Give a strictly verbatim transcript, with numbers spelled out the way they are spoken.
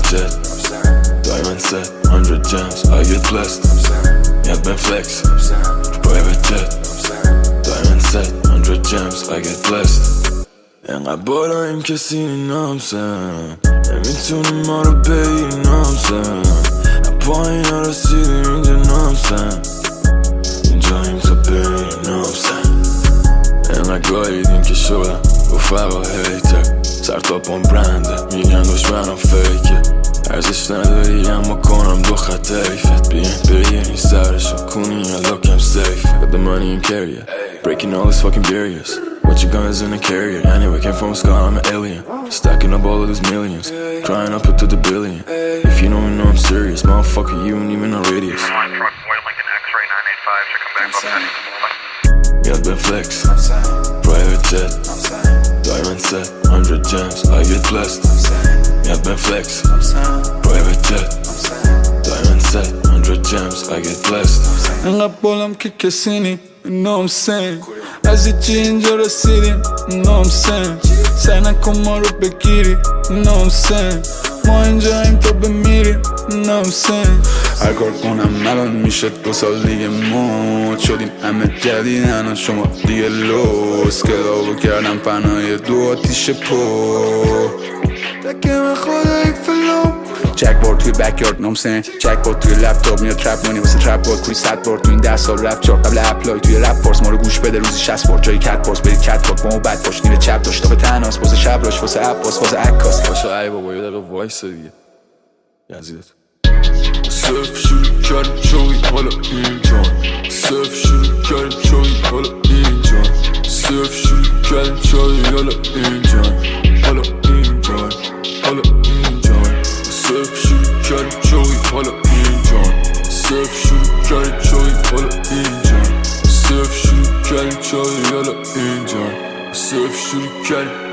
jet, diamond set, hundred gems, I get blessed. Yeah, been flex, private jet, diamond set, hundred gems, I get blessed. انقدر بالاییم کسی نامسن نمیتونی ما رو بگیری نامسن پایین ها رسیدیم اینجا نامسن اینجاییم تا بریم نامسن انقدر گاییدیم که شدم رفقا هیتر سر تا پام برنده میگن دشمنم فیکه ارزش نداری اما کنم دو خط حیفت بیاین بگیرین سرشو کنین یا look I'm safe. Got the money and carry it, breaking all these fucking barriers. What you guns in a carrier? Anyway, came from a scar, I'm an alien. Stacking up all of these millions, crying up to the billion. If you don't know I'm serious, motherfucker, you ain't even know radius. Yeah, been flex, private jet, diamond set, hundred gems, I get blessed. Yeah, been flex, private jet, diamond set, hundred gems, I get blessed. انقدر بالم که کسی نی نامسن از هیچی اینجا رسیدیم نامسن سعی نکن ما رو بگیری نامسن ما اینجا این تا بمیریم نامسن هر کار کنم الان میشه دو سال دیگه موت شدیم همه جدیدن شما دیگه لوس کلابو کردم فنای دو آتیش پو تکم خدای فلوم چک بورد توی بکیارد نامسن چک بورد توی لپتاپ میاد ترپ مونی واسه ترپ بورد کوی صد بورد توی این ده سال رفت چار قبل اپلای توی رپ فورس ما رو گوش بده روزی شصت بورد جای کت پورس برید کت بورد با ما بد باش نیمه چپ داشت تا به تناس واسه شب راش واسه عباس واسه عکاس باشه ای بابا یه دقیقه وایسا دیگه یزیدت صرف شروع کردیم چوی حالا اینجا صرف شروع کردیم چوی حالا اینجا صرف شروع کردیم چوی حالا اینجا حالا اینجا حالا اینجا صرف شروع کردیم چوی حالا اینجا صرف شروع کردیم چوی حالا اینجا صرف شروع کردیم چوی حالا اینجا صرف شروع کردیم